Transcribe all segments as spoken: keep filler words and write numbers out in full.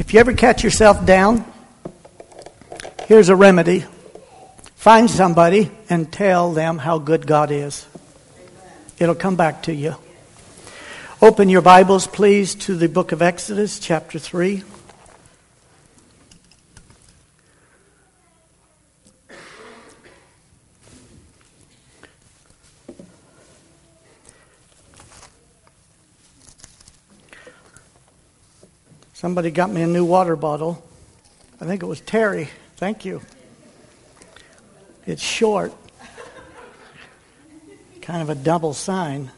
If you ever catch yourself down, here's a remedy. Find somebody and tell them how good God is. It'll come back to you. Open your Bibles, please, to the book of Exodus, chapter three. Somebody got me a new water bottle. I think it was Terry. Thank you. It's short. Kind of a double sign.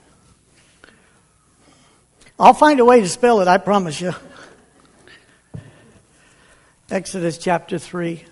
I'll find a way to spell it, I promise you. Exodus chapter three.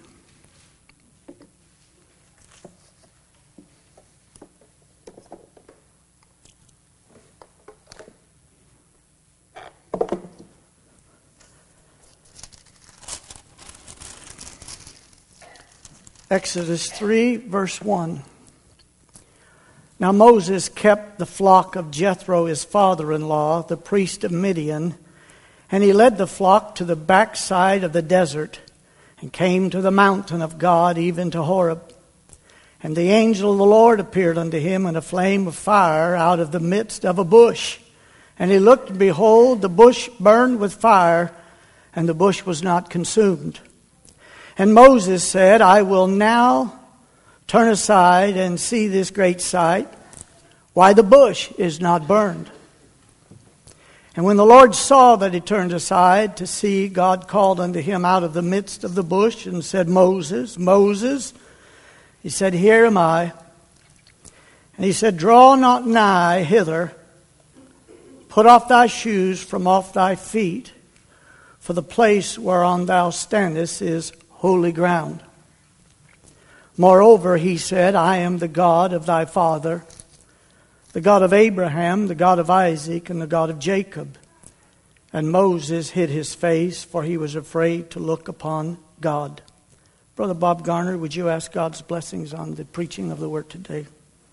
Exodus three, verse one. Now Moses kept the flock of Jethro, his father-in-law, the priest of Midian, and he led the flock to the backside of the desert and came to the mountain of God, even to Horeb. And the angel of the Lord appeared unto him in a flame of fire out of the midst of a bush. And he looked, and behold, the bush burned with fire, and the bush was not consumed. And Moses said, I will now turn aside and see this great sight, why the bush is not burned. And when the Lord saw that he turned aside to see, God called unto him out of the midst of the bush and said, Moses, Moses. He said, Here am I. And he said, Draw not nigh hither, put off thy shoes from off thy feet, for the place whereon thou standest is holy ground. Moreover, he said, I am the God of thy father, the God of Abraham, the God of Isaac, and the God of Jacob. And Moses hid his face, for he was afraid to look upon God. Brother Bob Garner, would you ask God's blessings on the preaching of the word today?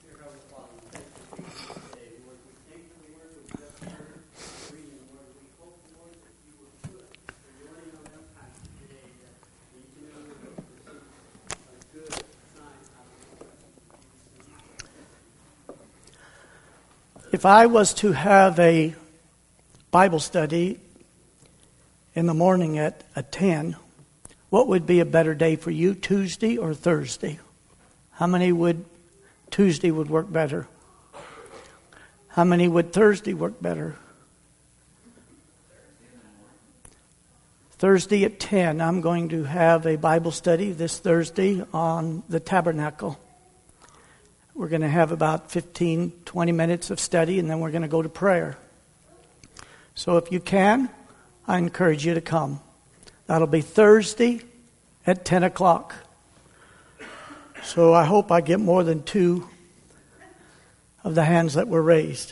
If I was to have a Bible study in the morning at, at ten, what would be a better day for you, Tuesday or Thursday? How many would Tuesday would work better? How many would Thursday work better? Thursday at ten, I'm going to have a Bible study this Thursday on the tabernacle. We're going to have about fifteen, twenty minutes of study, and then we're going to go to prayer. So if you can, I encourage you to come. That'll be Thursday at ten o'clock. So I hope I get more than two of the hands that were raised.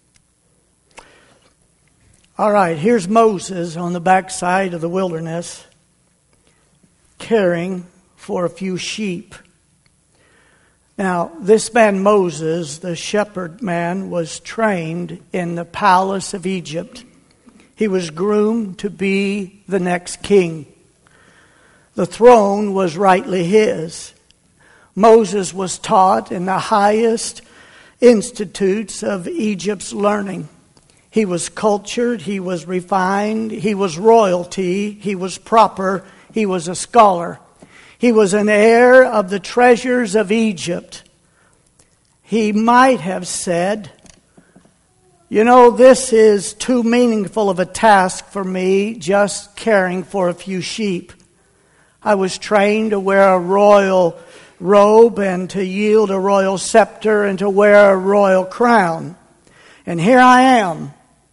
All right, here's Moses on the backside of the wilderness, caring for a few sheep. Now, this man Moses, the shepherd man, was trained in the palace of Egypt. He was groomed to be the next king. The throne was rightly his. Moses was taught in the highest institutes of Egypt's learning. He was cultured, he was refined, he was royalty, he was proper, he was a scholar. He was an heir of the treasures of Egypt. He might have said, you know, this is too meaningful of a task for me, just caring for a few sheep. I was trained to wear a royal robe and to yield a royal scepter and to wear a royal crown. And here I am,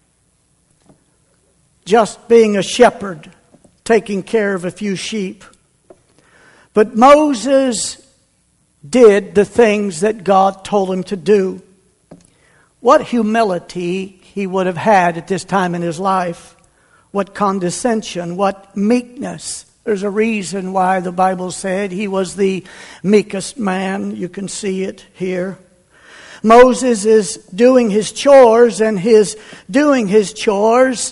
just being a shepherd, taking care of a few sheep. But Moses did the things that God told him to do. What humility he would have had at this time in his life. What condescension, what meekness. There's a reason why the Bible said he was the meekest man. You can see it here. Moses is doing his chores, and his doing his chores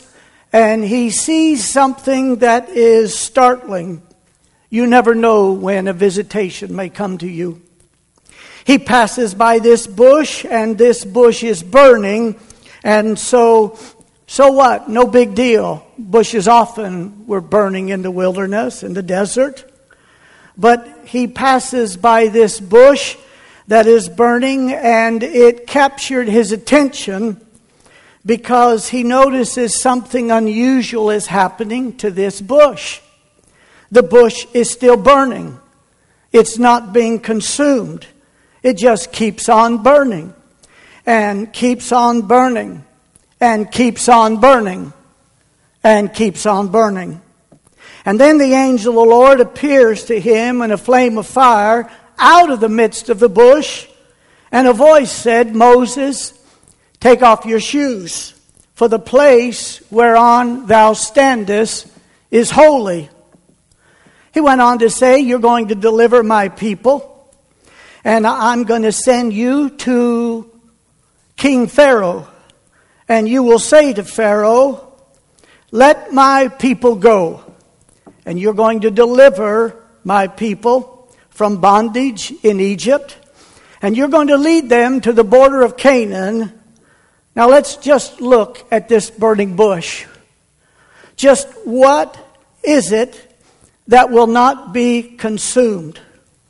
and he sees something that is startling. You never know when a visitation may come to you. He passes by this bush, and this bush is burning, and so, so what? No big deal. Bushes often were burning in the wilderness, in the desert. But he passes by this bush that is burning, and it captured his attention because he notices something unusual is happening to this bush. The bush is still burning. It's not being consumed. It just keeps on burning and keeps on burning and keeps on burning and keeps on burning. And then the angel of the Lord appears to him in a flame of fire out of the midst of the bush. And a voice said, Moses, take off your shoes, for the place whereon thou standest is holy. He went on to say, you're going to deliver my people, and I'm going to send you to King Pharaoh. And you will say to Pharaoh, let my people go. And you're going to deliver my people from bondage in Egypt. And you're going to lead them to the border of Canaan. Now let's just look at this burning bush. Just what is it that will not be consumed?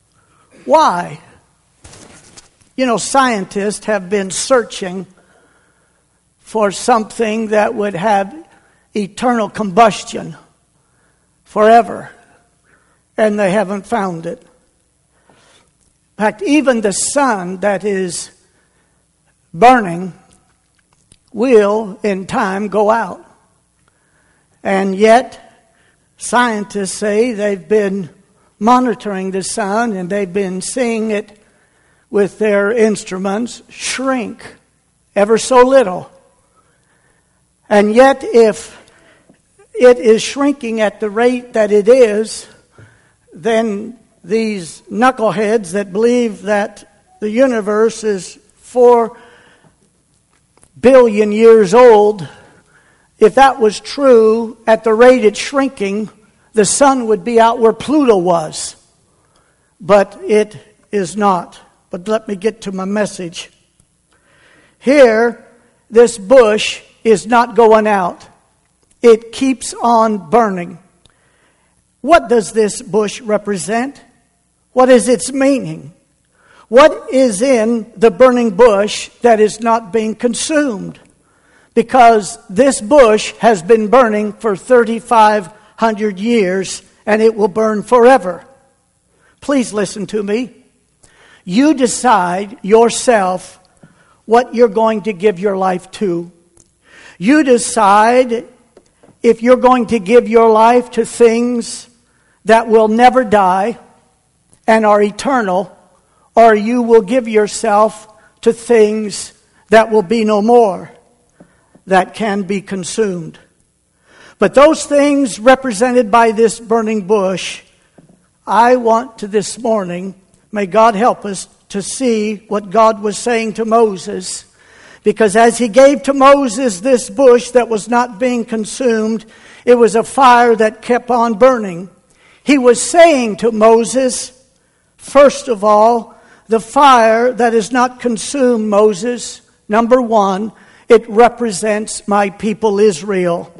Why? You know, scientists have been searching for something that would have eternal combustion forever, and they haven't found it. In fact, even the sun that is burning will, in time, go out. And yet, scientists say they've been monitoring the sun, and they've been seeing it with their instruments shrink ever so little. And yet, if it is shrinking at the rate that it is, then these knuckleheads that believe that the universe is four billion years old, if that was true, at the rate it's shrinking, the sun would be out where Pluto was. But it is not. But let me get to my message. Here, this bush is not going out. It keeps on burning. What does this bush represent? What is its meaning? What is in the burning bush that is not being consumed? Because this bush has been burning for thirty-five hundred years, and it will burn forever. Please listen to me. You decide yourself what you're going to give your life to. You decide if you're going to give your life to things that will never die and are eternal, or you will give yourself to things that will be no more, that can be consumed. But those things represented by this burning bush, I want to this morning, may God help us to see what God was saying to Moses. Because as he gave to Moses this bush that was not being consumed, it was a fire that kept on burning. He was saying to Moses, first of all, the fire that is not consumed, Moses, number one, it represents my people Israel.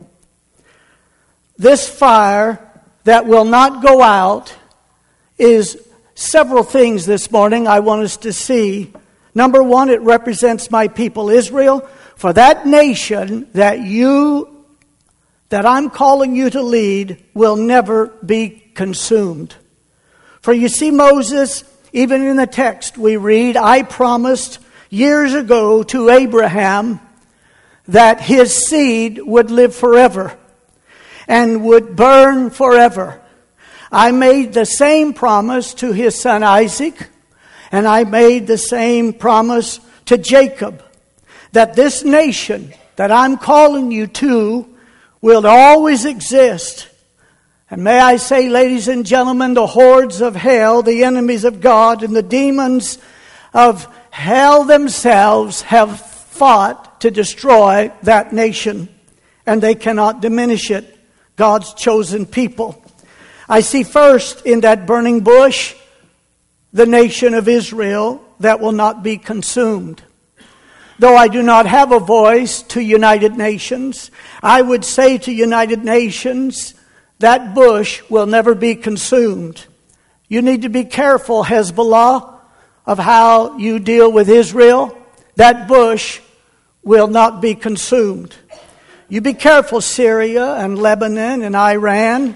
This fire that will not go out is several things this morning I want us to see. Number one, it represents my people Israel. For that nation that you, that I'm calling you to lead, will never be consumed. For you see, Moses, even in the text we read, I promised years ago to Abraham that his seed would live forever and would burn forever. I made the same promise to his son Isaac, and I made the same promise to Jacob, that this nation that I'm calling you to will always exist. And may I say, ladies and gentlemen, the hordes of hell, the enemies of God, and the demons of hell themselves have fought to destroy that nation. and they cannot diminish it. God's chosen people. I see first in that burning bush the nation of Israel that will not be consumed. Though I do not have a voice to United Nations, I would say to United Nations, that bush will never be consumed. You need to be careful, Hezbollah, of how you deal with Israel. That bush will not be consumed. You be careful, Syria and Lebanon and Iran.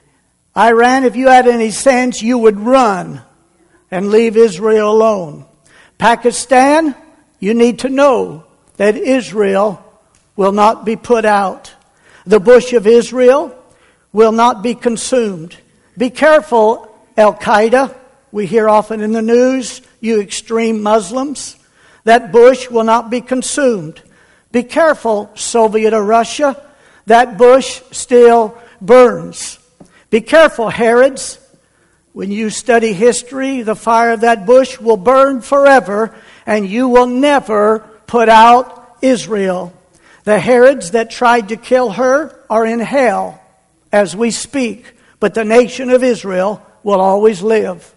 Iran, if you had any sense, you would run and leave Israel alone. Pakistan, you need to know that Israel will not be put out. The bush of Israel will not be consumed. Be careful, Al-Qaeda. We hear often in the news, you extreme Muslims. That bush will not be consumed. Be careful, Soviet or Russia. That bush still burns. Be careful, Herods. When you study history, the fire of that bush will burn forever, and you will never put out Israel. The Herods that tried to kill her are in hell as we speak, but the nation of Israel will always live.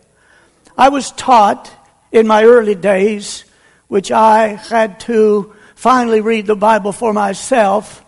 I was taught in my early days, which I had to finally read the Bible for myself,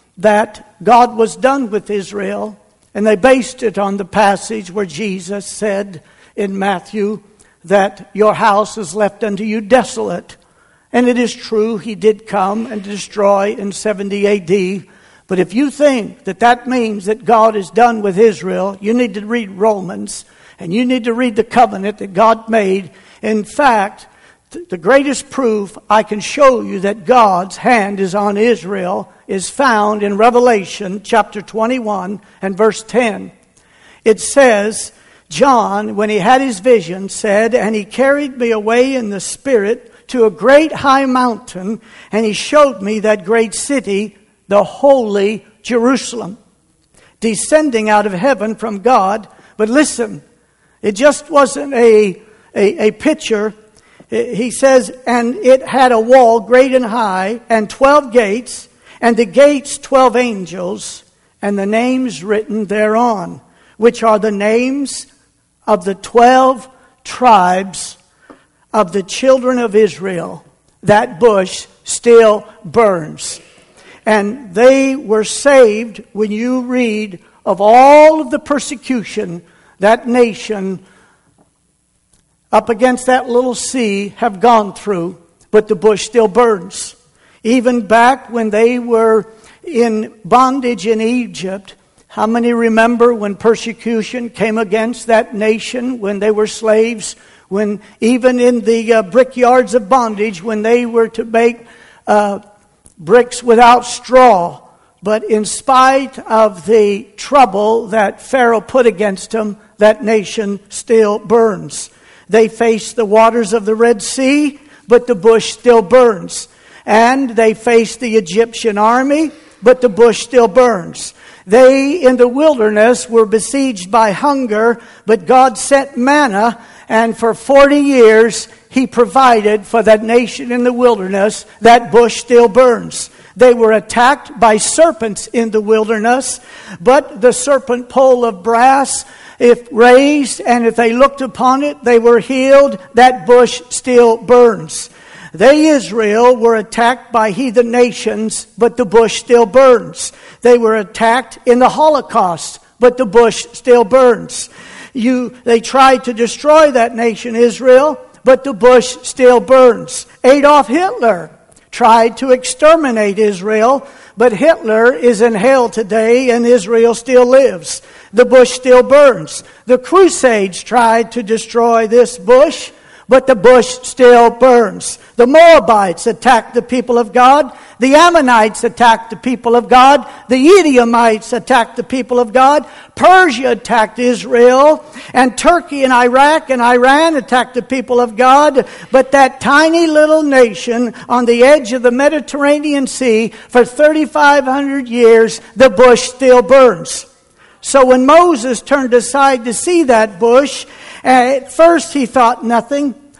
that God was done with Israel, and they based it on the passage where Jesus said in Matthew that your house is left unto you desolate. And it is true, he did come and destroy in seventy A D. But if you think that that means that God is done with Israel, you need to read Romans, and you need to read the covenant that God made. In fact, the greatest proof I can show you that God's hand is on Israel is found in Revelation chapter twenty-one and verse ten. It says, John, when he had his vision, said, and he carried me away in the Spirit to a great high mountain, and he showed me that great city, the holy Jerusalem, descending out of heaven from God. But listen, it just wasn't a, a, a picture. He says, and it had a wall great and high, and twelve gates, and the gates twelve angels, and the names written thereon, which are the names of the twelve tribes of the children of Israel. That bush still burns. And they were saved when you read of all of the persecution that nation up against that little sea have gone through, but the bush still burns. Even back when they were in bondage in Egypt, how many remember when persecution came against that nation when they were slaves? When even in the uh, brickyards of bondage, when they were to make uh, bricks without straw. But in spite of the trouble that Pharaoh put against them, that nation still burns. They face the waters of the Red Sea, but the bush still burns. And they face the Egyptian army, but the bush still burns. They in the wilderness were besieged by hunger, but God sent manna, and for forty years He provided for that nation in the wilderness. That bush still burns. They were attacked by serpents in the wilderness, but the serpent pole of brass, if raised, and if they looked upon it, they were healed. That bush still burns. They, Israel, were attacked by heathen nations, but the bush still burns. They were attacked in the Holocaust, but the bush still burns. You, they tried to destroy that nation, Israel, but the bush still burns. Adolf Hitler tried to exterminate Israel, but Hitler is in hell today and Israel still lives. The bush still burns. The Crusades tried to destroy this bush, but the bush still burns. The Moabites attacked the people of God. The Ammonites attacked the people of God. The Edomites attacked the people of God. Persia attacked Israel. And Turkey and Iraq and Iran attacked the people of God. But that tiny little nation on the edge of the Mediterranean Sea, for thirty-five hundred years, the bush still burns. So when Moses turned aside to see that bush, at first he thought nothing.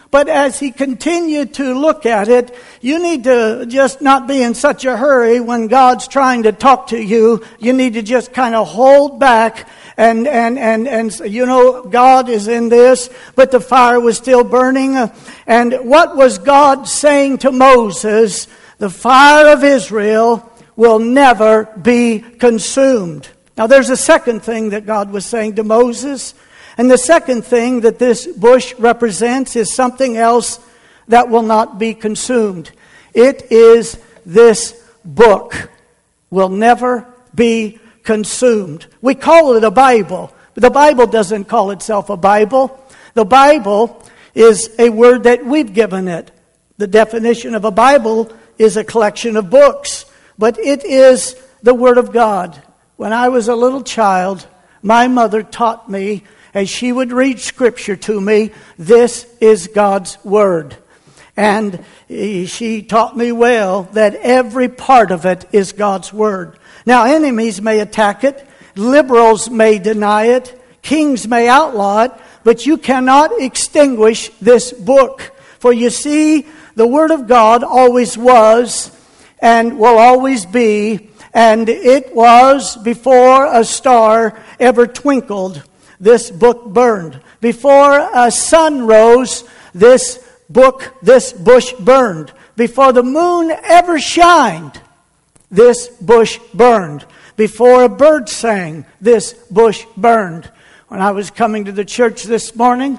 But as he continued to look at it, you need to just not be in such a hurry when God's trying to talk to you. You need to just kind of hold back and, and, and, and, you know, God is in this, but the fire was still burning. And what was God saying to Moses? The fire of Israel will never be consumed. Now there's a second thing that God was saying to Moses. And the second thing that this bush represents is something else that will not be consumed. It is this book will never be consumed. We call it a Bible, but the Bible doesn't call itself a Bible. The Bible is a word that we've given it. The definition of a Bible is a collection of books, but it is the Word of God. When I was a little child, my mother taught me, as she would read Scripture to me, this is God's Word. And she taught me well that every part of it is God's Word. Now, enemies may attack it, liberals may deny it, kings may outlaw it, but you cannot extinguish this book. For you see, the Word of God always was and will always be, and it was before a star ever twinkled. This book burned. Before a sun rose, this book, this bush burned. Before the moon ever shined, this bush burned. Before a bird sang, this bush burned. When I was coming to the church this morning,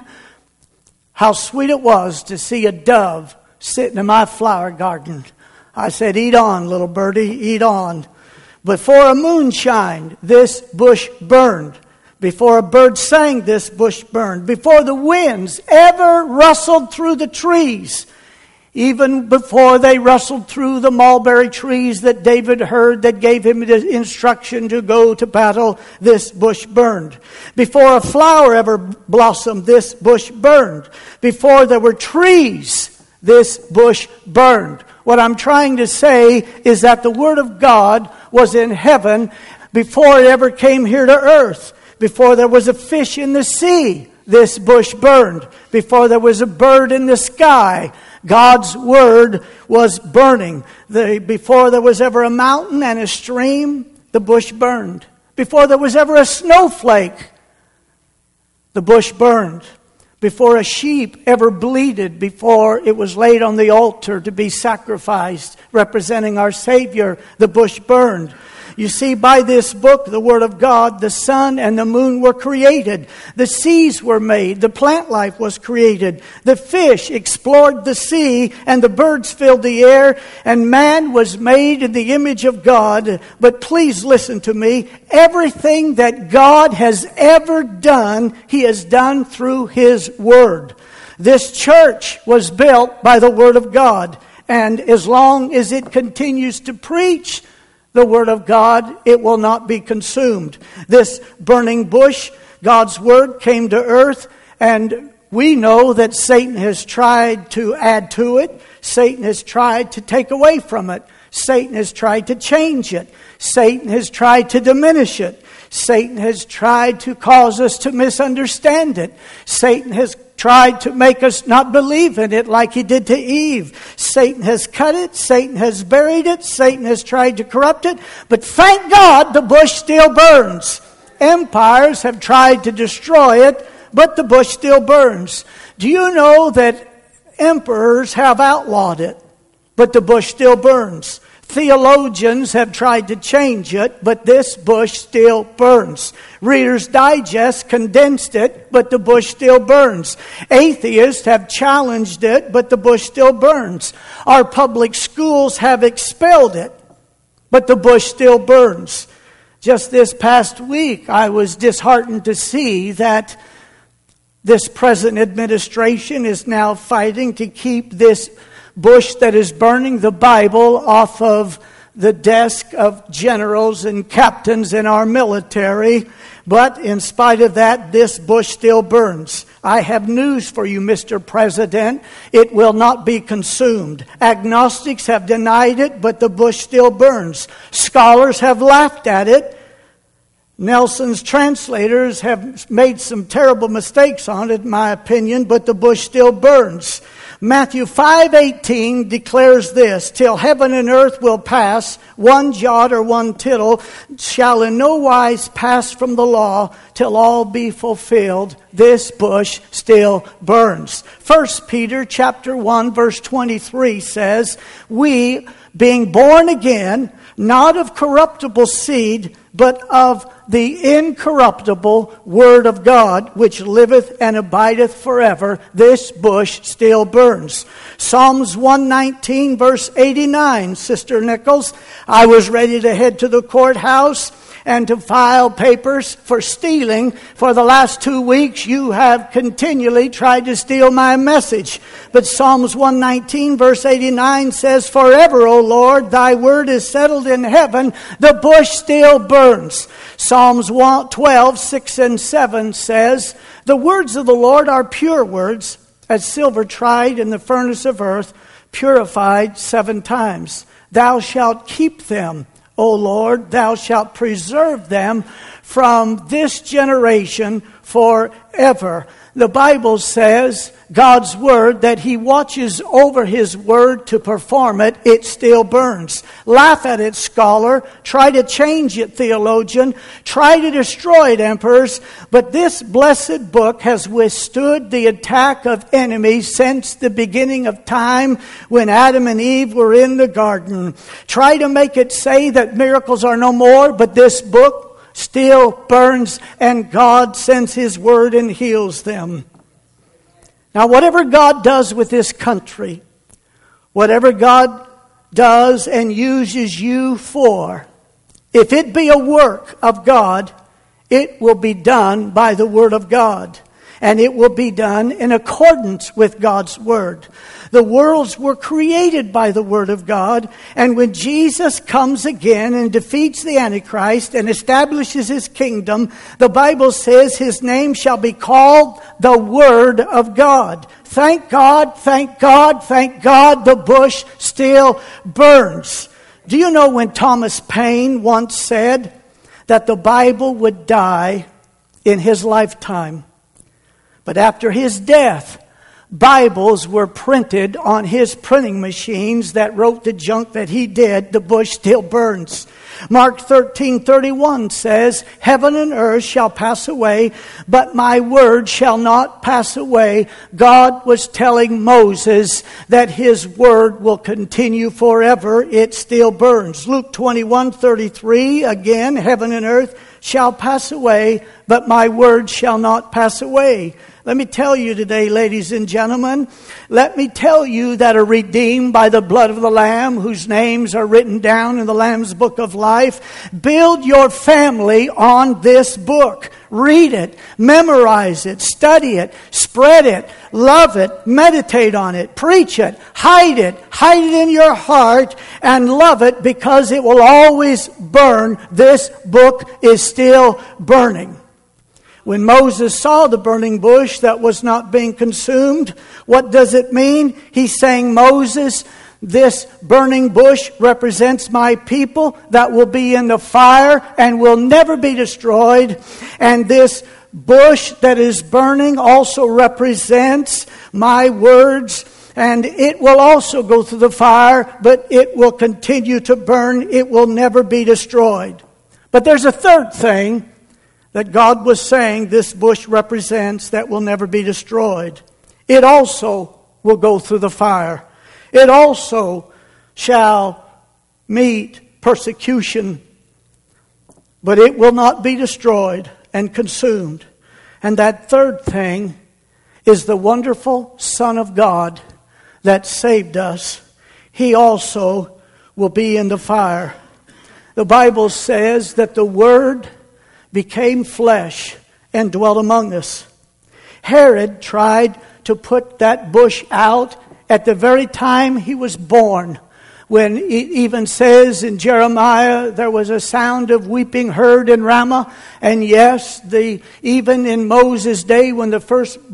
how sweet it was to see a dove sitting in my flower garden. I said, eat on, little birdie, eat on. Before a moon shined, this bush burned. Before a bird sang, this bush burned. Before the winds ever rustled through the trees, even before they rustled through the mulberry trees that David heard that gave him the instruction to go to battle, this bush burned. Before a flower ever blossomed, this bush burned. Before there were trees, this bush burned. What I'm trying to say is that the Word of God was in heaven before it ever came here to earth. Before there was a fish in the sea, this bush burned. Before there was a bird in the sky, God's Word was burning. The, before there was ever a mountain and a stream, the bush burned. Before there was ever a snowflake, the bush burned. Before a sheep ever bleated, before it was laid on the altar to be sacrificed, representing our Savior, the bush burned. You see, by this book, the Word of God, the sun and the moon were created. The seas were made. The plant life was created. The fish explored the sea, and the birds filled the air, and man was made in the image of God. But please listen to me. Everything that God has ever done, He has done through His Word. This church was built by the Word of God, and as long as it continues to preach the Word of God, it will not be consumed. This burning bush, God's Word, came to earth, and we know that Satan has tried to add to it. Satan has tried to take away from it. Satan has tried to change it. Satan has tried to diminish it. Satan has tried to cause us to misunderstand it. Satan has tried to make us not believe in it like he did to Eve. Satan has cut it. Satan has buried it. Satan has tried to corrupt it. But thank God the bush still burns. Empires have tried to destroy it, but the bush still burns. Do you know that emperors have outlawed it, but the bush still burns? Theologians have tried to change it, but this bush still burns. Reader's Digest condensed it, but the bush still burns. Atheists have challenged it, but the bush still burns. Our public schools have expelled it, but the bush still burns. Just this past week, I was disheartened to see that this present administration is now fighting to keep this bush that is burning, the Bible, off of the desk of generals and captains in our military. But in spite of that, this bush still burns. I have news for you, Mister President. It will not be consumed. Agnostics have denied it, but the bush still burns. Scholars have laughed at it. Nelson's translators have made some terrible mistakes on it, in my opinion, but the bush still burns. Matthew five eighteen declares this, till heaven and earth will pass, one jot or one tittle shall in no wise pass from the law till all be fulfilled. This bush still burns. First Peter chapter one verse twenty-three says, we being born again, not of corruptible seed, but of the incorruptible Word of God, which liveth and abideth forever, this bush still burns. Psalms one nineteen, verse eighty-nine, Sister Nichols, I was ready to head to the courthouse and to file papers for stealing. For the last two weeks, you have continually tried to steal my message. But Psalms one nineteen, verse eighty-nine says, forever, O Lord, thy word is settled in heaven, the bush still burns. Psalms twelve, six and seven says, the words of the Lord are pure words, as silver tried in the furnace of earth, purified seven times. Thou shalt keep them, O Lord, thou shalt preserve them from this generation forever. The Bible says, God's word, that he watches over his word to perform it, it still burns. Laugh at it, scholar. Try to change it, theologian. Try to destroy it, emperors. But this blessed book has withstood the attack of enemies since the beginning of time when Adam and Eve were in the garden. Try to make it say that miracles are no more, but this book still burns, and God sends his word and heals them. Now, whatever God does with this country, whatever God does and uses you for, if it be a work of God, it will be done by the word of God. And it will be done in accordance with God's word. The worlds were created by the word of God. And when Jesus comes again and defeats the Antichrist and establishes his kingdom, the Bible says his name shall be called the Word of God. Thank God, thank God, thank God, the bush still burns. Do you know when Thomas Paine once said that the Bible would die in his lifetime? But after his death, Bibles were printed on his printing machines that wrote the junk that he did. The bush still burns. Mark thirteen thirty-one says, heaven and earth shall pass away, but my word shall not pass away. God was telling Moses that his word will continue forever. It still burns. Luke twenty-one thirty-three, again, heaven and earth shall pass away, but my word shall not pass away. Let me tell you today, ladies and gentlemen, let me tell you that are redeemed by the blood of the Lamb, whose names are written down in the Lamb's book of life. Build your family on this book. Read it, memorize it, study it, spread it, love it, meditate on it, preach it, hide it, hide it in your heart, and love it because it will always burn. This book is still burning. When Moses saw the burning bush that was not being consumed, what does it mean? He's saying, Moses, this burning bush represents my people that will be in the fire and will never be destroyed. And this bush that is burning also represents my words. And it will also go through the fire, but it will continue to burn. It will never be destroyed. But there's a third thing that God was saying this bush represents that will never be destroyed. It also will go through the fire. It also shall meet persecution, but it will not be destroyed and consumed. And that third thing is the wonderful Son of God that saved us. He also will be in the fire. The Bible says that the Word became flesh and dwelt among us. Herod tried to put that bush out at the very time he was born, when it even says in Jeremiah there was a sound of weeping heard in Ramah. And yes, the even in Moses' day when the first book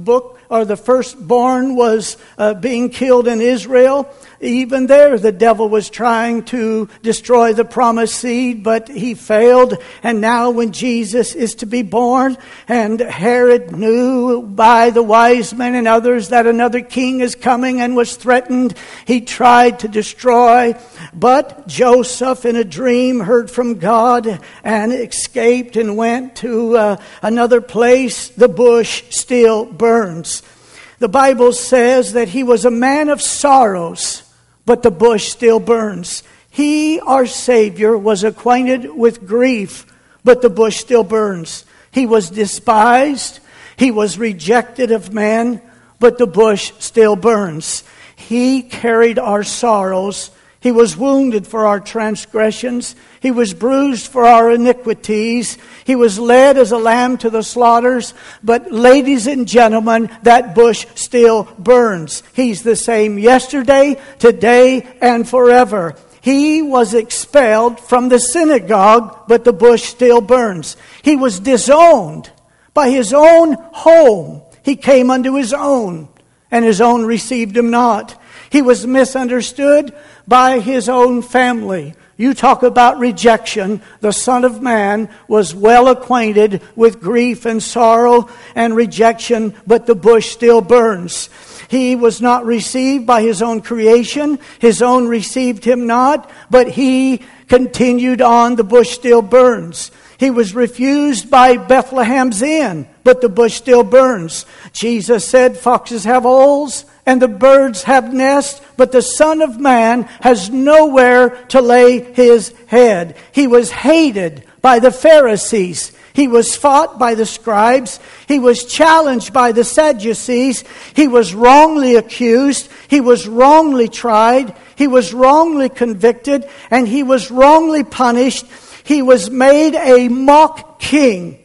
or the firstborn was uh, being killed in Israel, even there the devil was trying to destroy the promised seed, but he failed. And now when Jesus is to be born, and Herod knew by the wise men and others that another king is coming and was threatened, he tried to destroy. But Joseph in a dream heard from God and escaped and went to uh, another place. The bush still burns. The Bible says that he was a man of sorrows, but the bush still burns. He, our Savior, was acquainted with grief, but the bush still burns. He was despised. He was rejected of men, but the bush still burns. He carried our sorrows. He was wounded for our transgressions. He was bruised for our iniquities. He was led as a lamb to the slaughters. But ladies and gentlemen, that bush still burns. He's the same yesterday, today, and forever. He was expelled from the synagogue, but the bush still burns. He was disowned by his own home. He came unto his own, and his own received him not. He was misunderstood by his own family. You talk about rejection. The Son of Man was well acquainted with grief and sorrow and rejection, but the bush still burns. He was not received by his own creation. His own received him not, but he continued on. The bush still burns. He was refused by Bethlehem's inn, but the bush still burns. Jesus said, foxes have holes and the birds have nests, but the Son of Man has nowhere to lay his head. He was hated by the Pharisees. He was fought by the scribes. He was challenged by the Sadducees. He was wrongly accused. He was wrongly tried. He was wrongly convicted. And he was wrongly punished. He was made a mock king.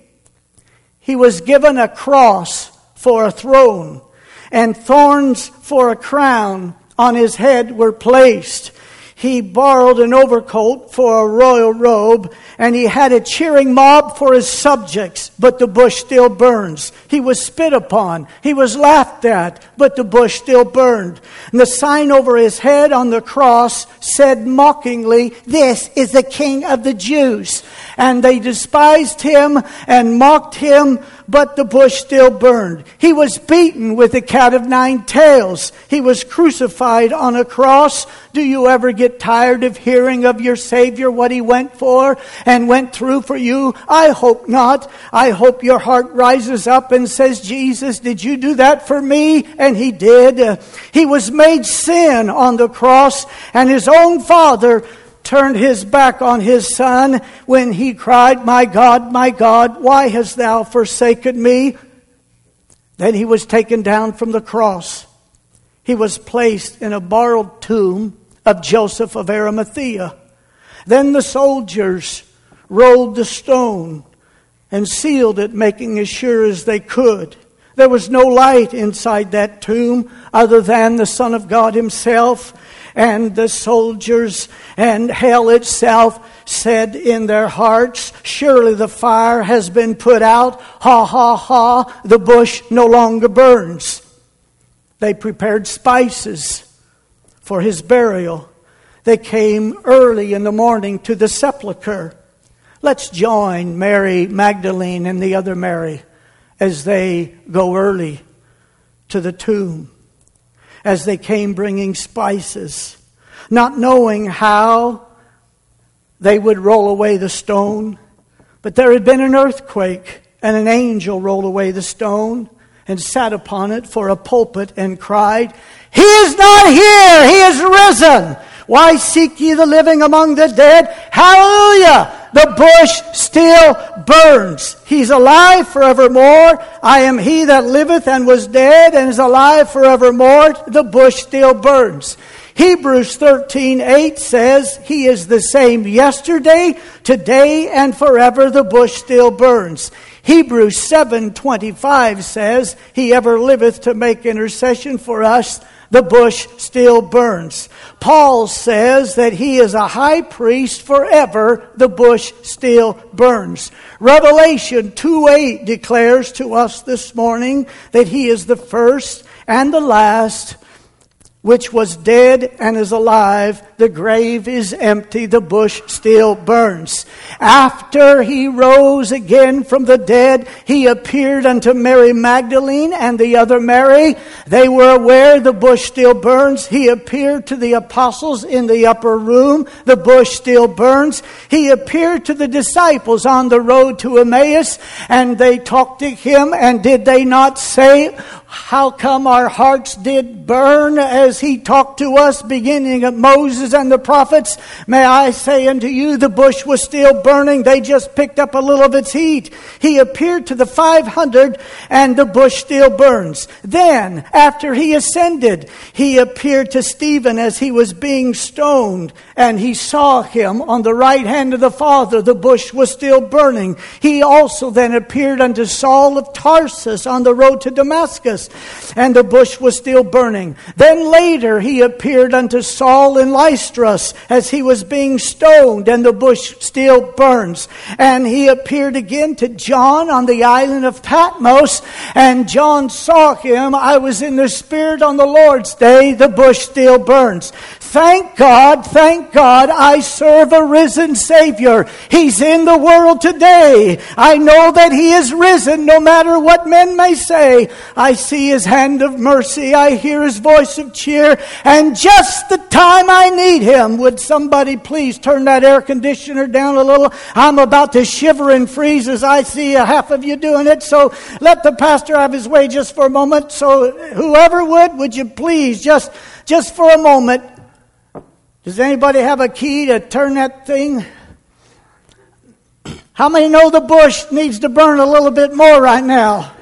He was given a cross for a throne, and thorns for a crown on his head were placed. He borrowed an overcoat for a royal robe, and he had a cheering mob for his subjects, but the bush still burns. He was spit upon. He was laughed at, but the bush still burned. And the sign over his head on the cross said mockingly, "This is the King of the Jews." And they despised him and mocked him, but the bush still burned. He was beaten with a cat of nine tails. He was crucified on a cross. Do you ever get tired of hearing of your Savior, what he went for and went through for you? I hope not. I hope your heart rises up and says, Jesus, did you do that for me? And he did. Uh, he was made sin on the cross, and his own Father turned his back on his Son when he cried, "My God, my God, why hast thou forsaken me?" Then he was taken down from the cross. He was placed in a borrowed tomb of Joseph of Arimathea. Then the soldiers rolled the stone and sealed it, making as sure as they could. There was no light inside that tomb other than the Son of God himself. And the soldiers and hell itself said in their hearts, "Surely the fire has been put out. Ha, ha, ha, the bush no longer burns." They prepared spices for his burial. They came early in the morning to the sepulchre. Let's join Mary Magdalene and the other Mary as they go early to the tomb, as they came bringing spices, not knowing how they would roll away the stone. But there had been an earthquake, and an angel rolled away the stone and sat upon it for a pulpit and cried, "He is not here, he is risen. Why seek ye the living among the dead? Hallelujah! The bush still burns. He's alive forevermore. I am he that liveth and was dead and is alive forevermore. The bush still burns." Hebrews thirteen eight says, He is the same yesterday, today, and forever. The bush still burns. Hebrews seven twenty-five says, He ever liveth to make intercession for us. the bush still burns. Paul says that he is a high priest forever, the bush still burns. Revelation two eight declares to us this morning that he is the first and the last, which was dead and is alive. The grave is empty, the bush still burns. After he rose again from the dead, he appeared unto Mary Magdalene and the other Mary. They were aware the bush still burns. He appeared to the apostles in the upper room. The bush still burns. He appeared to the disciples on the road to Emmaus, and they talked to him, and did they not say, how come our hearts did burn as he talked to us, beginning at Moses and the prophets? May I say unto you, the bush was still burning. They just picked up a little of its heat. He appeared to the five hundred, and the bush still burns. Then, after he ascended, he appeared to Stephen as he was being stoned, and he saw him on the right hand of the Father. The bush was still burning. He also then appeared unto Saul of Tarsus on the road to Damascus, and the bush was still burning. Then later he appeared unto Saul in Lystra as he was being stoned, and the bush still burns. And he appeared again to John on the island of Patmos, and John saw him. I was in the Spirit on the Lord's day. The bush still burns. Thank God, thank God, I serve a risen Savior. He's in the world today. I know that He is risen no matter what men may say. I see His hand of mercy. I hear His voice of cheer. And just the time I need Him, would somebody please turn that air conditioner down a little? I'm about to shiver and freeze as I see a half of you doing it. So let the pastor have his way just for a moment. So whoever would, would you please just, just for a moment. Does anybody have a key to turn that thing? How many know the bush needs to burn a little bit more right now?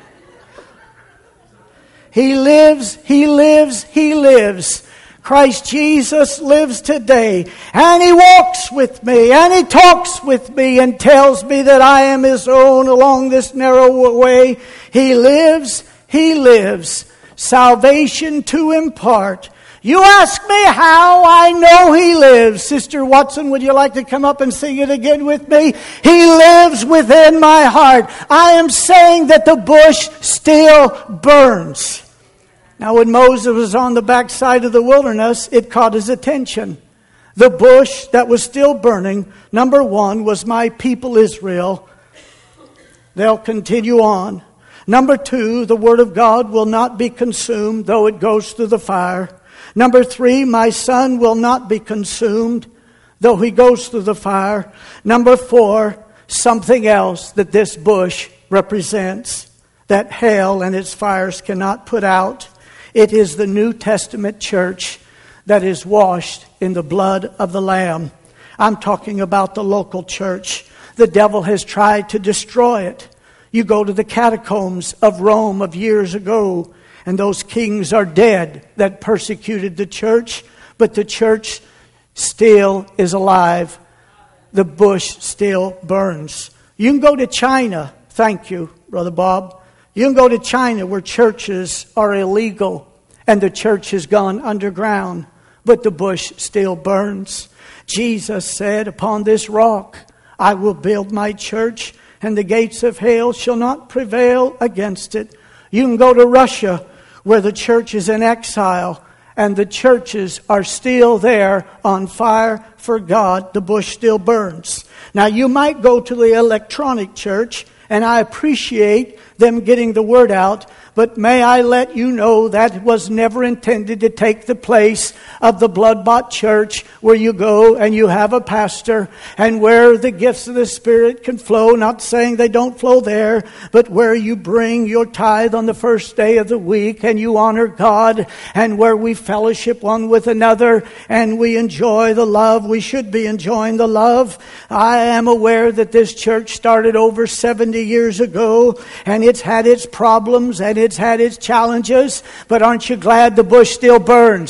He lives, He lives, He lives. Christ Jesus lives today. And He walks with me, and He talks with me, and tells me that I am His own along this narrow way. He lives, He lives. Salvation to impart. You ask me how I know He lives. Sister Watson, would you like to come up and sing it again with me? He lives within my heart. I am saying that the bush still burns. Now, when Moses was on the backside of the wilderness, it caught his attention. The bush that was still burning, number one, was my people Israel. They'll continue on. Number two, the Word of God will not be consumed, though it goes through the fire. Number three, my son will not be consumed, though he goes through the fire. Number four, something else that this bush represents, that hell and its fires cannot put out. It is the New Testament church that is washed in the blood of the Lamb. I'm talking about the local church. The devil has tried to destroy it. You go to the catacombs of Rome of years ago, and those kings are dead that persecuted the church, but the church still is alive. The bush still burns. You can go to China. Thank you, Brother Bob. You can go to China where churches are illegal and the church has gone underground, but the bush still burns. Jesus said, upon this rock I will build my church, and the gates of hell shall not prevail against it. You can go to Russia where the church is in exile and the churches are still there on fire for God. The bush still burns. Now, you might go to the electronic church, and I appreciate them getting the word out, but may I let you know that was never intended to take the place of the blood-bought church where you go and you have a pastor and where the gifts of the Spirit can flow. Not saying they don't flow there, but where you bring your tithe on the first day of the week and you honor God, and where we fellowship one with another and we enjoy the love. We should be enjoying the love. I am aware that this church started over seventy years ago, and it's had its problems and it's had its challenges, but aren't you glad the bush still burns?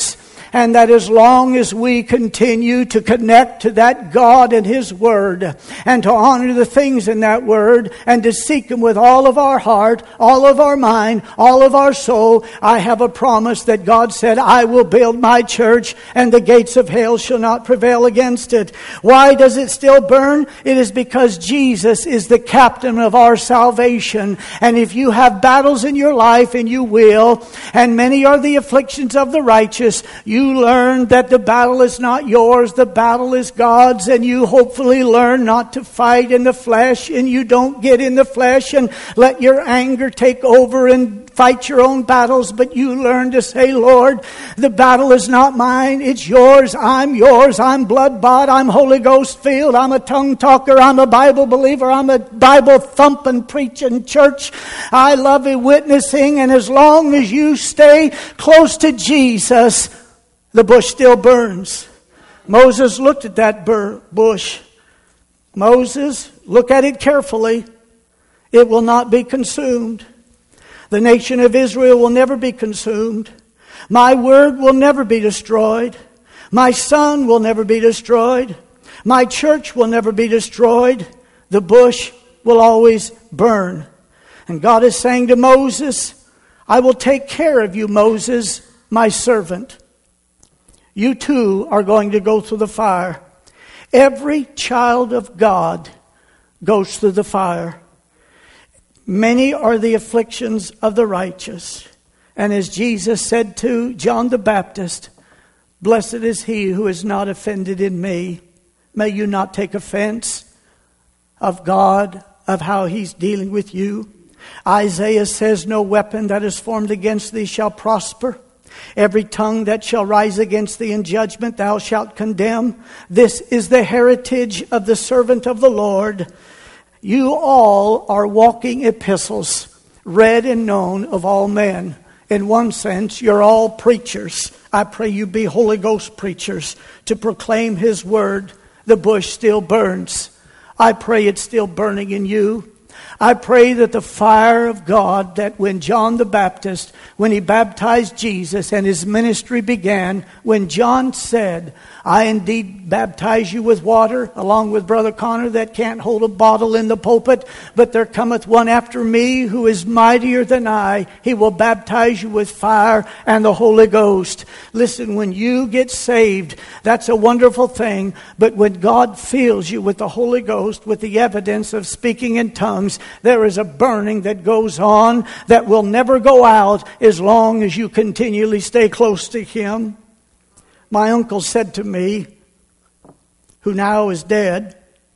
And that as long as we continue to connect to that God and His Word, and to honor the things in that Word, and to seek Him with all of our heart, all of our mind, all of our soul, I have a promise that God said, I will build my church, and the gates of hell shall not prevail against it. Why does it still burn? It is because Jesus is the captain of our salvation. And if you have battles in your life, and you will, and many are the afflictions of the righteous, you learn that the battle is not yours, the battle is God's, and you hopefully learn not to fight in the flesh, and you don't get in the flesh and let your anger take over and fight your own battles, but you learn to say, Lord, the battle is not mine, it's yours, I'm yours, I'm blood-bought, I'm Holy Ghost-filled, I'm a tongue talker, I'm a Bible believer, I'm a Bible-thumping, preaching church. I love it, witnessing, and as long as you stay close to Jesus, the bush still burns. Moses looked at that bur- bush. Moses, look at it carefully. It will not be consumed. The nation of Israel will never be consumed. My word will never be destroyed. My son will never be destroyed. My church will never be destroyed. The bush will always burn. And God is saying to Moses, I will take care of you, Moses, my servant. You too are going to go through the fire. Every child of God goes through the fire. Many are the afflictions of the righteous. And as Jesus said to John the Baptist, blessed is he who is not offended in me. May you not take offense of God, of how He's dealing with you. Isaiah says, no weapon that is formed against thee shall prosper. Every tongue that shall rise against thee in judgment thou shalt condemn. This is the heritage of the servant of the Lord. You all are walking epistles, read and known of all men. In one sense, you're all preachers. I pray you be Holy Ghost preachers to proclaim His word. The bush still burns. I pray it's still burning in you. I pray that the fire of God, that when John the Baptist, when he baptized Jesus and his ministry began, when John said, I indeed baptize you with water, along with Brother Connor that can't hold a bottle in the pulpit, but there cometh one after me who is mightier than I. He will baptize you with fire and the Holy Ghost. Listen, when you get saved, that's a wonderful thing. But when God fills you with the Holy Ghost, with the evidence of speaking in tongues, there is a burning that goes on that will never go out as long as you continually stay close to Him. My uncle said to me, who now is dead,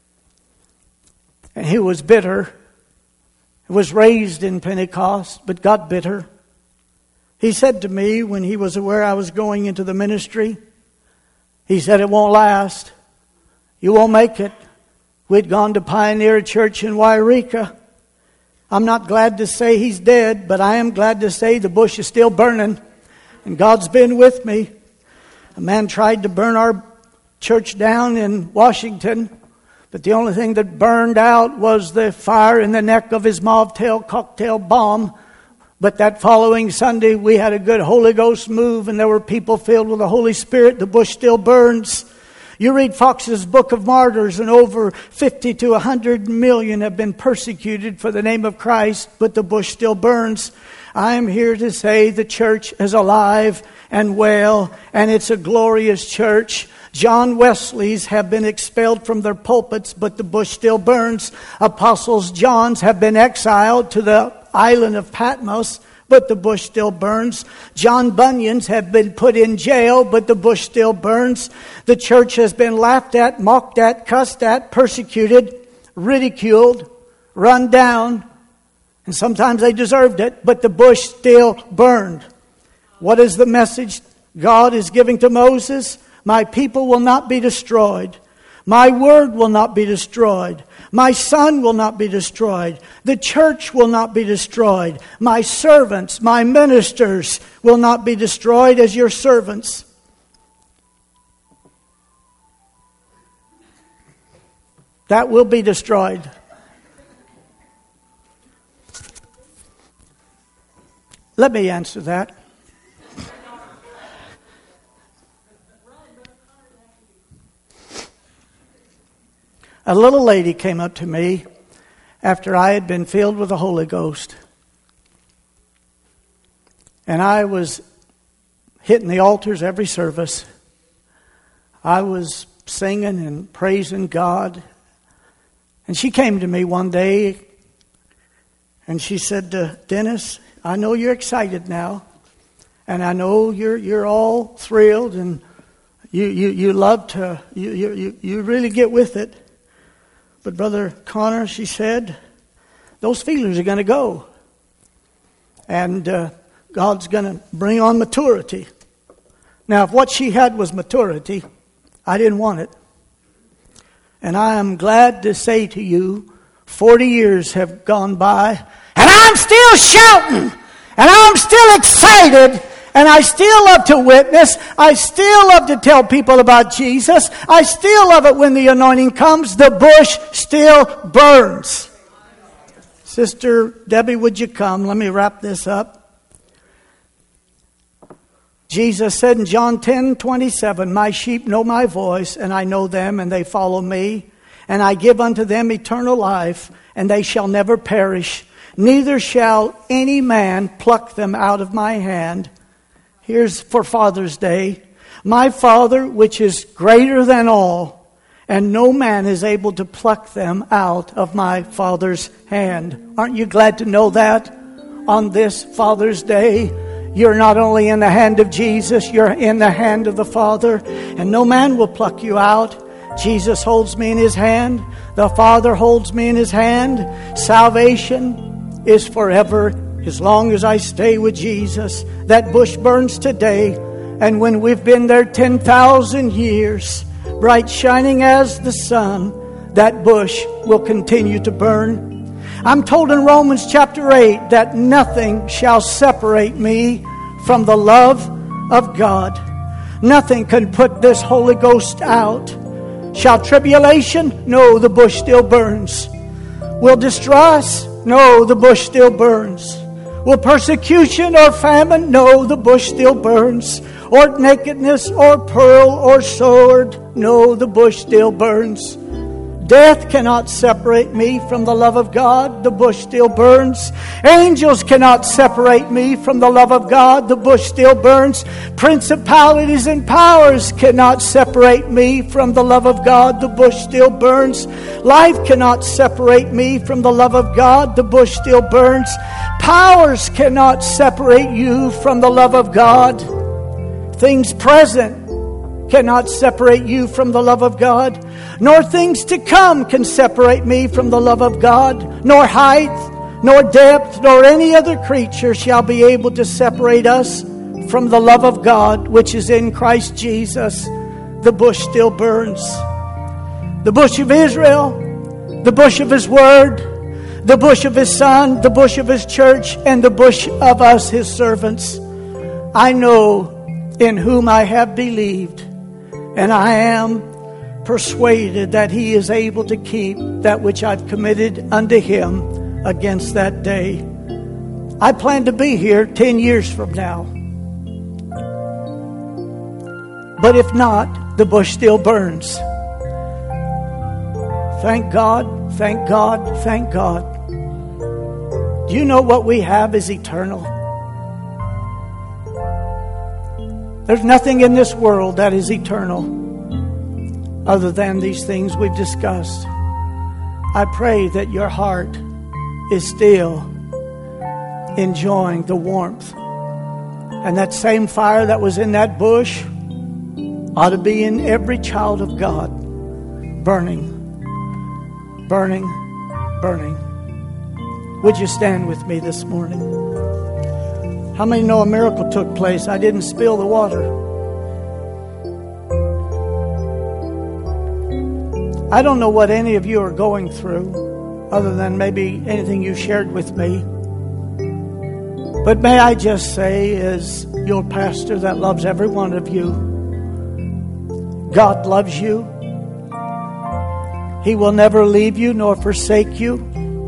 and he was bitter, was raised in Pentecost, but got bitter. He said to me when he was aware I was going into the ministry, he said, it won't last. You won't make it. We'd gone to pioneer a church in Wairika. I'm not glad to say he's dead, but I am glad to say the bush is still burning, and God's been with me. A man tried to burn our church down in Washington, but the only thing that burned out was the fire in the neck of his Movtail cocktail bomb. But that following Sunday, we had a good Holy Ghost move, and there were people filled with the Holy Spirit. The bush still burns. You read Fox's Book of Martyrs, and over fifty to one hundred million have been persecuted for the name of Christ, but the bush still burns. I am here to say the church is alive and well, and it's a glorious church. John Wesley's have been expelled from their pulpits, but the bush still burns. Apostles John's have been exiled to the island of Patmos, but the bush still burns. John Bunyan's have been put in jail, but the bush still burns. The church has been laughed at, mocked at, cussed at, persecuted, ridiculed, run down, and sometimes they deserved it, but the bush still burned. What is the message God is giving to Moses? My people will not be destroyed. My word will not be destroyed. My son will not be destroyed. The church will not be destroyed. My servants, my ministers will not be destroyed as your servants. That will be destroyed. Let me answer that. a little lady came up to me after I had been filled with the Holy Ghost. And I was hitting the altars every service. I was singing and praising God. And she came to me one day and she said, uh, Dennis, I know you're excited now. And I know you're you're all thrilled and you you, you love to, you, you, you really get with it. But Brother Connor, she said, those feelings are going to go. And uh, God's going to bring on maturity. Now, if what she had was maturity, I didn't want it. And I am glad to say to you, forty years have gone by, and I'm still shouting, and I'm still excited, and I still love to witness. I still love to tell people about Jesus. I still love it when the anointing comes. The bush still burns. Sister Debbie, would you come? Let me wrap this up. Jesus said in John ten twenty-seven, my sheep know my voice, and I know them, and they follow me. And I give unto them eternal life, and they shall never perish. Neither shall any man pluck them out of my hand. Here's for Father's Day. My Father, which is greater than all, and no man is able to pluck them out of my Father's hand. Aren't you glad to know that on this Father's Day? You're not only in the hand of Jesus, you're in the hand of the Father, and no man will pluck you out. Jesus holds me in His hand. The Father holds me in His hand. Salvation is forever as long as I stay with Jesus. That bush burns today, and when we've been there ten thousand years, bright shining as the sun, that bush will continue to burn. I'm told in Romans chapter eight that nothing shall separate me from the love of God. Nothing can put this Holy Ghost out. Shall tribulation? No, the bush still burns. Will distress? No, the bush still burns. Will persecution or famine? No, the bush still burns. Or nakedness or pearl or sword? No, the bush still burns. Death cannot separate me from the love of God. The bush still burns. Angels cannot separate me from the love of God. The bush still burns. Principalities and powers cannot separate me from the love of God. The bush still burns. Life cannot separate me from the love of God. The bush still burns. Powers cannot separate you from the love of God. Things present cannot separate you from the love of God. Nor things to come can separate me from the love of God. Nor height, nor depth, nor any other creature shall be able to separate us from the love of God, which is in Christ Jesus. The bush still burns. The bush of Israel, the bush of His Word, the bush of His Son, the bush of His church, and the bush of us, His servants. I know in whom I have believed, and I am persuaded that He is able to keep that which I've committed unto Him against that day. I plan to be here ten years from now. But if not, the bush still burns. Thank God, thank God, thank God. Do you know what we have is eternal? There's nothing in this world that is eternal other than these things we've discussed. I pray that your heart is still enjoying the warmth. And that same fire that was in that bush ought to be in every child of God. Burning, burning, burning. Would you stand with me this morning? How many know a miracle took place? I didn't spill the water. I don't know what any of you are going through, other than maybe anything you shared with me. But may I just say, as your pastor that loves every one of you, God loves you. He will never leave you nor forsake you.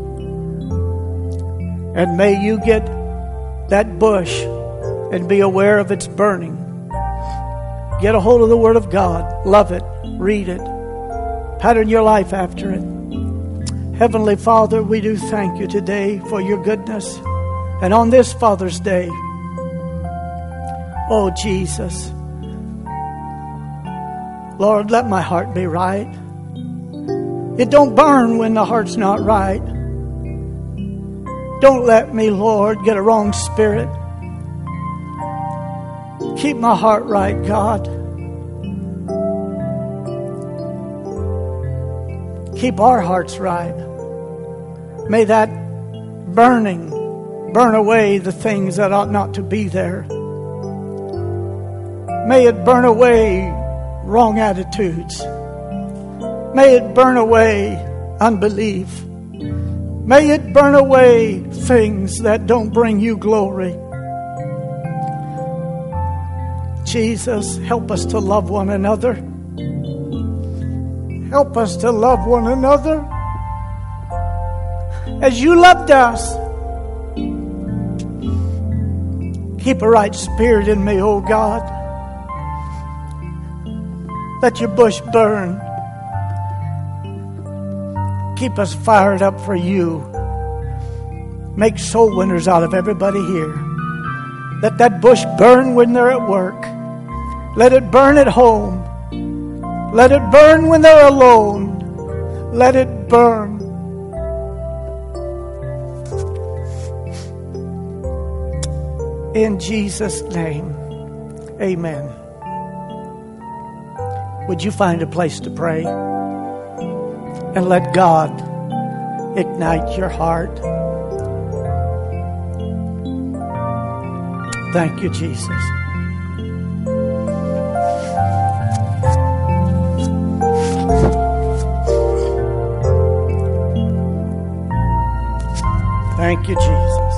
And may you get that bush and be aware of its burning. Get a hold of the Word of God. Love it. Read it. Pattern your life after it. Heavenly Father, we do thank you today for your goodness. And on this Father's Day, oh Jesus, Lord, let my heart be right. It don't burn when the heart's not right. Don't let me, Lord, get a wrong spirit. Keep my heart right, God. Keep our hearts right. May that burning burn away the things that ought not to be there. May it burn away wrong attitudes. May it burn away unbelief. May it burn away things that don't bring you glory. Jesus, help us to love one another. Help us to love one another as you loved us. Keep a right spirit in me, oh God. Let your bush burn. Keep us fired up for you. Make soul winners out of everybody here. Let that bush burn when they're at work. Let it burn at home. Let it burn when they're alone. Let it burn. In Jesus' name, amen. Would you find a place to pray and let God ignite your heart? Thank you, Jesus. Thank you, Jesus.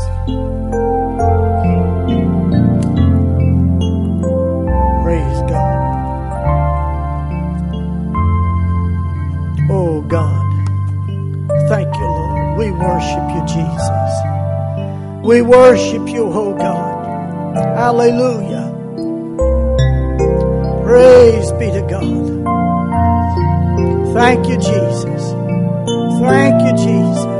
Praise God. Oh God, thank you, Lord. We worship you, Jesus. We worship you, oh God. Hallelujah. Praise be to God. Thank you, Jesus. Thank you, Jesus.